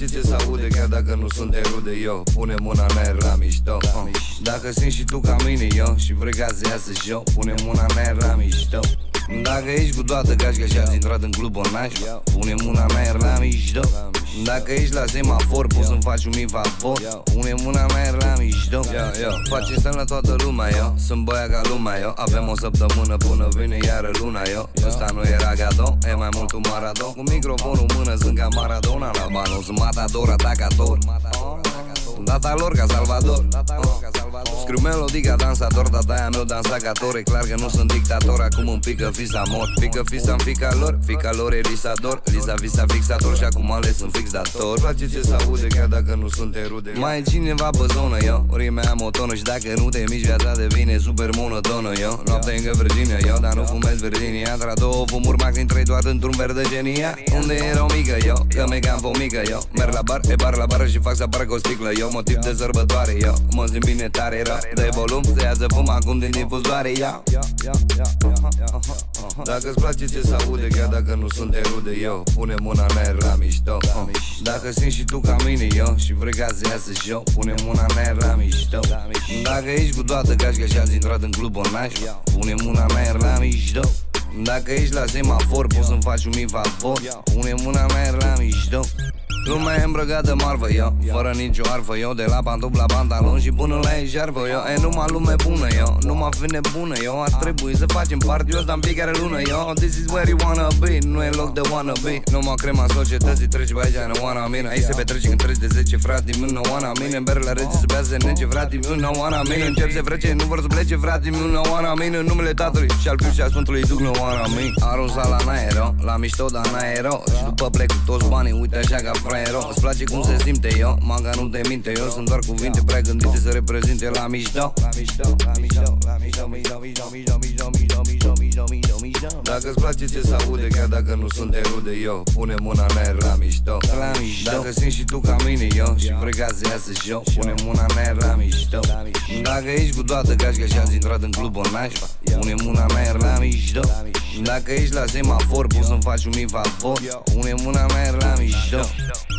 place ce se aude, chiar dacă nu suntem rude, yo. Pune mâna în aer la mișto. Dacă simți și tu ca mine, yo, și vrei ca să iasă show, pune mâna în aer la mișto. Dacă ești cu toată gașca și ați intrat în club o nașpa, pune mâna în aer la mișto. Dacă ești la semafor, poți să-mi faci un mic favor, pune mâna în aer la mișto. Face semn la toată lumea, yo. Sunt băia ca lumea, yo. Avem o săptămână până vine iară luna, yo. Ăsta nu era gadou, e mai mult un maradon. Cu microfonul în mână sunt ca Maradona la bano. Sunt matador, atacator, sunt tata lor ca Salvador. Scriu melodii ca dansator, tata-aia meu dansacator. E clar că nu sunt dictator, acum îmi pică fisa mor. Pică fisa-n fica lor e lisador. Lisa visa fixator și acum ales în fix dator. Place ce se aude, chiar dacă nu suntem rude. Mai e cineva pe zonă, yo. Rime am o tonă și dacă nu te miști, viața devine super monotonă, yo. Noapte încă Virginia, yo, dar nu fumez Virginia. Tra două fumuri, mac din trei, toate într-un verde genia. Unde era o mică, yo, că me cam mică, yo. Merg la bar, e bar la bar și fac să apară cu o sticlă, yo. Motiv de sărbătoare, yo. Mă simt bine tare rău. Dă-i volum, se ia să fum acum din difuzoare, yo. Dacă-ți place ce se aude, chiar dacă nu suntem rude, yo, pune mâna în aer la mișto. Dacă simți și tu ca mine, yo, și vrei ca să iasă show, pune mâna în aer la mișto. Dacă ești cu toată gașca și ați intrat în club o nașpa, pune mâna în aer la mișto. Dacă ești la semafor, poți să-mi faci un mic favor, pune mâna în aer la mișto. Lumea e îmbrăcată marfă, yo, fără nicio arfă, yo. De la pantof la pantalon și până la eșarfă, yo. E numai lume bună, yo, numai fi nebună, yo. Ar trebui să facem party ăsta în fiecare lună, yo. This is where you wanna be, nu e loc de wannabe. Numai crema societății trece pe aici, nu wanna mine. Aici se petrece când treci de 10 frate, mi nu wanna mine. Berele rece se bea se nece, frate, mi nu wanna mine. Încep se frece, nu vor să plece, frate, mi nu wanna mine. Numele Tatălui și al Fiului și al Sfântului Duh, nu wanna mine. Arunsa la naero, la mișto, dar naero. Și după plec cu toți banii, uite așa ca fraiero. Îți place cum se simte, yo, manga nu te minte, yo. Sunt doar cuvinte prea gândite să reprezinte la mișto. Dacă-ți place ce se aude, chiar dacă nu suntem rude, yo, pune mâna în aer la mișto. Dacă simți și tu ca mine, yo, și vrei ca să iasă show, pune mâna în aer la mișto. Dacă ești cu toată gașca și ați intrat în club o nașpa, pune mâna în aer la mișto. Dacă ești la semafor, poți să-mi faci un mic favor, pune mâna în aer la mișto.